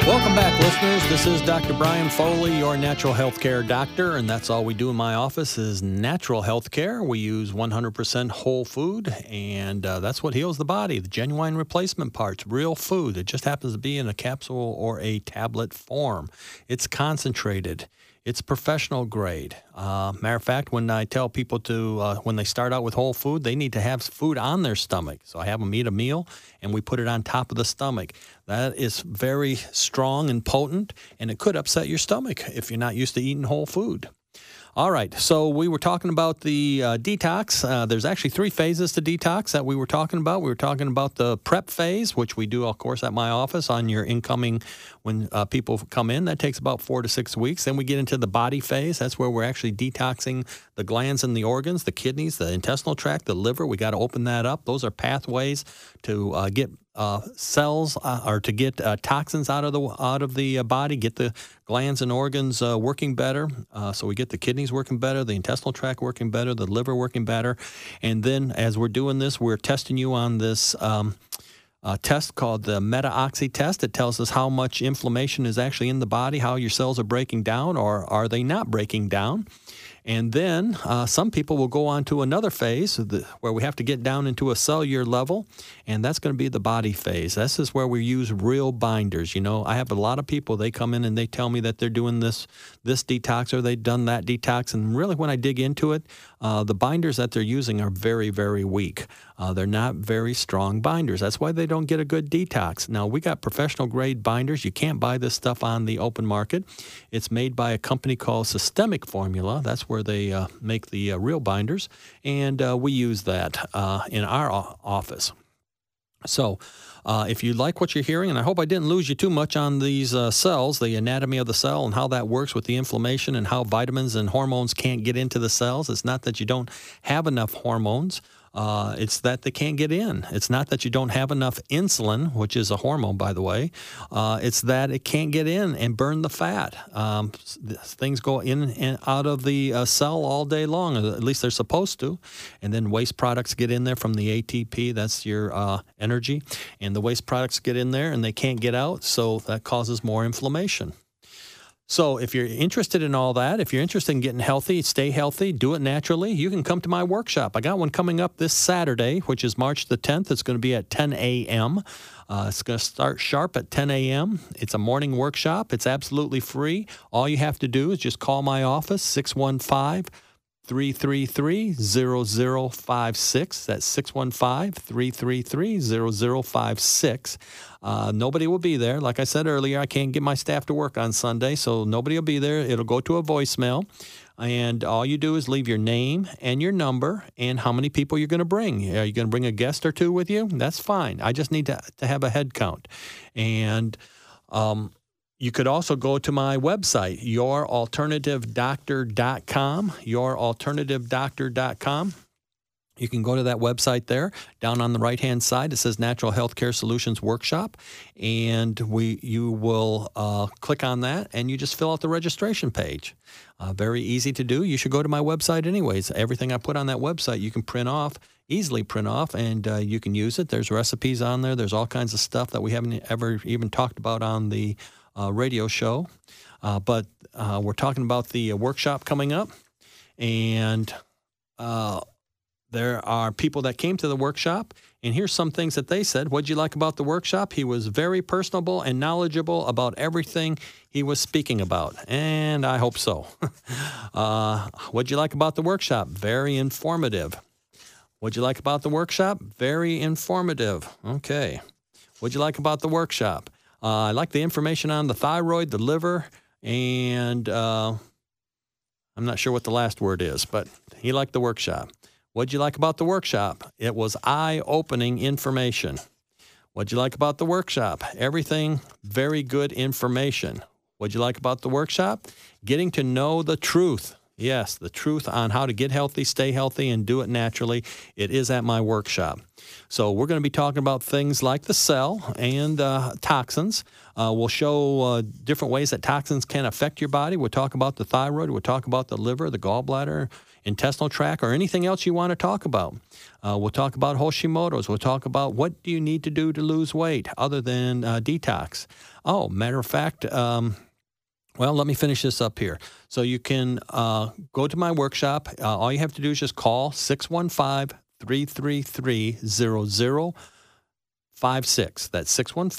Welcome back, listeners. This is Dr. Brian Foley, your natural health care doctor, and that's all we do in my office is natural health care. We use 100% whole food, and that's what heals the body, the genuine replacement parts, real food. It just happens to be in a capsule or a tablet form. It's concentrated. It's professional grade. Matter of fact, when I tell people to, when they start out with whole food, they need to have food on their stomach. So I have them eat a meal, and we put it on top of the stomach. That is very strong and potent, and it could upset your stomach if you're not used to eating whole food. All right, so we were talking about the detox. There's actually 3 phases to detox that we were talking about. We were talking about the prep phase, which we do, of course, at my office on your incoming, when people come in. That takes about 4 to 6 weeks. Then we get into the body phase. That's where we're actually detoxing the glands and the organs, the kidneys, the intestinal tract, the liver. We got to open that up. Those are pathways to get cells or to get toxins out of the body, get the glands and organs working better. So we get the kidneys working better, the intestinal tract working better, the liver working better. And then as we're doing this, we're testing you on this test called the Meta-Oxy test. It tells us how much inflammation is actually in the body, how your cells are breaking down, or are they not breaking down. And then some people will go on to another phase where we have to get down into a cellular level, and that's going to be the body phase. This is where we use real binders. You know, I have a lot of people, they come in and they tell me that they're doing this detox or they've done that detox, and really when I dig into it, the binders that they're using are very, very weak. They're not very strong binders. That's why they don't get a good detox. Now, we got professional grade binders. You can't buy this stuff on the open market. It's made by a company called Systemic Formula. That's where they make the real binders, and we use that in our office. So if you like what you're hearing, and I hope I didn't lose you too much on these cells, the anatomy of the cell and how that works with the inflammation and how vitamins and hormones can't get into the cells. It's not that you don't have enough hormones. It's that they can't get in. It's not that you don't have enough insulin, which is a hormone, by the way. It's that it can't get in and burn the fat. Things go in and out of the cell all day long, at least they're supposed to. And then waste products get in there from the ATP, that's your energy. And the waste products get in there and they can't get out, so that causes more inflammation. So if you're interested in all that, if you're interested in getting healthy, stay healthy, do it naturally, you can come to my workshop. I got one coming up this Saturday, which is March the 10th. It's going to be at 10 a.m. It's going to start sharp at 10 a.m. It's a morning workshop. It's absolutely free. All you have to do is just call my office, 615-333-0056. That's 615-333-0056. Nobody will be there. Like I said earlier, I can't get my staff to work on Sunday, so nobody will be there. It'll go to a voicemail, and all you do is leave your name and your number and how many people you're going to bring. Are you going to bring a guest or two with you? That's fine. I just need to have a head count. And you could also go to my website, youralternativedoctor.com, youralternativedoctor.com. You can go to that website there. Down on the right-hand side, it says Natural Healthcare Solutions Workshop, and you will click on that, and you just fill out the registration page. Very easy to do. You should go to my website anyways. Everything I put on that website, you can easily print off, and you can use it. There's recipes on there. There's all kinds of stuff that we haven't ever even talked about on the radio show. But we're talking about the workshop coming up, and there are people that came to the workshop, and here's some things that they said. What'd you like about the workshop? He was very personable and knowledgeable about everything he was speaking about, and I hope so. What'd you like about the workshop? Very informative. What'd you like about the workshop? Very informative. Okay. What'd you like about the workshop? I like the information on the thyroid, the liver, and I'm not sure what the last word is, but he liked the workshop. What'd you like about the workshop? It was eye-opening information. What'd you like about the workshop? Everything, very good information. What'd you like about the workshop? Getting to know the truth. Yes, the truth on how to get healthy, stay healthy, and do it naturally. It is at my workshop. So we're going to be talking about things like the cell and toxins. We'll show different ways that toxins can affect your body. We'll talk about the thyroid. We'll talk about the liver, the gallbladder, intestinal tract, or anything else you want to talk about. We'll talk about Hashimoto's. We'll talk about what do you need to do to lose weight other than detox. Oh, matter of fact, well, let me finish this up here. So you can go to my workshop. All you have to do is just call 615-333-0056. That's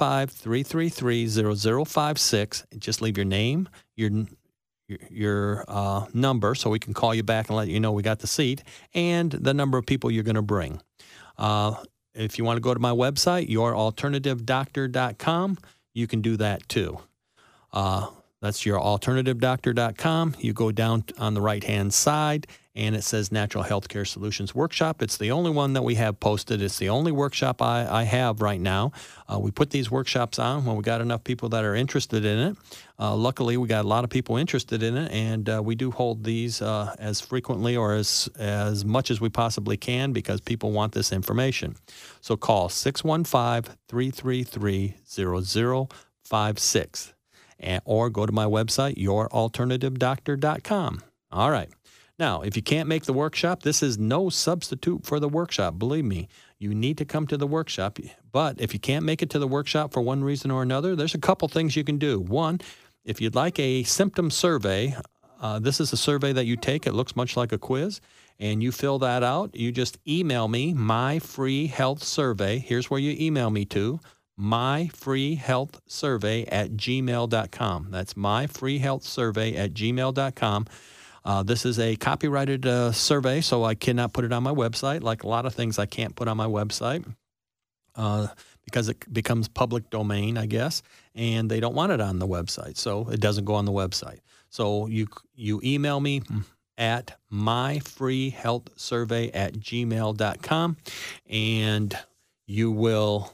615-333-0056. Just leave your name, your number, so we can call you back and let you know we got the seat, and the number of people you're going to bring. If you want to go to my website, youralternativedoctor.com, you can do that too. That's youralternativedoctor.com. You go down on the right-hand side, and it says Natural Healthcare Solutions Workshop. It's the only one that we have posted. It's the only workshop I have right now. We put these workshops on when we got enough people that are interested in it. Luckily, we got a lot of people interested in it, and we do hold these as frequently or as much as we possibly can because people want this information. So call 615-333-0056. Or go to my website, youralternativedoctor.com. All right. Now, if you can't make the workshop, this is no substitute for the workshop. Believe me, you need to come to the workshop. But if you can't make it to the workshop for one reason or another, there's a couple things you can do. One, if you'd like a symptom survey, this is a survey that you take. It looks much like a quiz, and you fill that out. You just email me, my free health survey. Here's where you email me to. myfreehealthsurvey@gmail.com. That's myfreehealthsurvey@gmail.com. This is a copyrighted survey, so I cannot put it on my website. Like a lot of things I can't put on my website because it becomes public domain, I guess, and they don't want it on the website, so it doesn't go on the website. So you email me at myfreehealthsurvey@gmail.com, and you will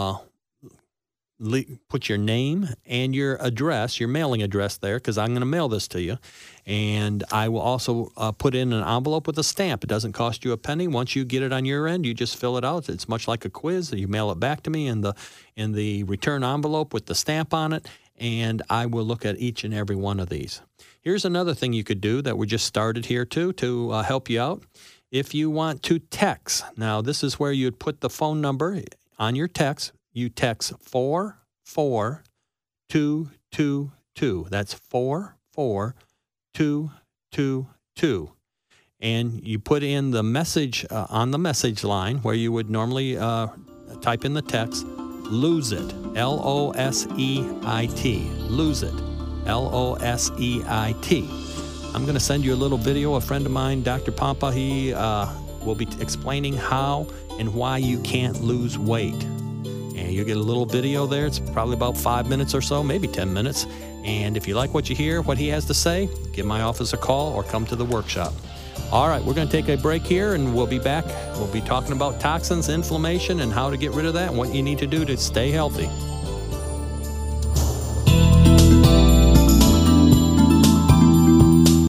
put your name and your address, your mailing address there, because I'm going to mail this to you. And I will also put in an envelope with a stamp. It doesn't cost you a penny. Once you get it on your end, you just fill it out. It's much like a quiz. You mail it back to me in the return envelope with the stamp on it, and I will look at each and every one of these. Here's another thing you could do that we just started here too to help you out. If you want to text, now this is where you'd put the phone number on your text. You text 44222. That's 44222. And you put in the message on the message line where you would normally type in the text, lose it, L-O-S-E-I-T, lose it, L-O-S-E-I-T. I'm going to send you a little video. A friend of mine, Dr. Pompa, he will be explaining how and why you can't lose weight. And you get a little video there. It's probably about 5 minutes or so, maybe 10 minutes. And if you like what you hear, what he has to say, give my office a call or come to the workshop. All right, we're going to take a break here, and we'll be back. We'll be talking about toxins, inflammation, and how to get rid of that and what you need to do to stay healthy.